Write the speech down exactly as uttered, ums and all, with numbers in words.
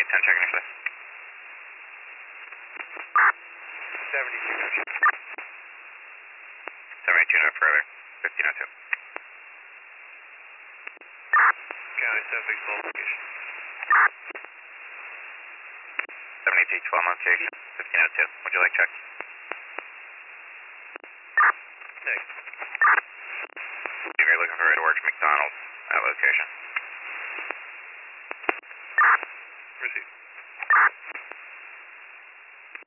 ten checking next day. seventy-two, no check. seventy-two, no further. fifteen oh two. County seven, big small location. seventy-two, twelve months, eighty, fifteen oh two. Would you like check? Next. If you're looking for Edwards McDonald at location. Receive.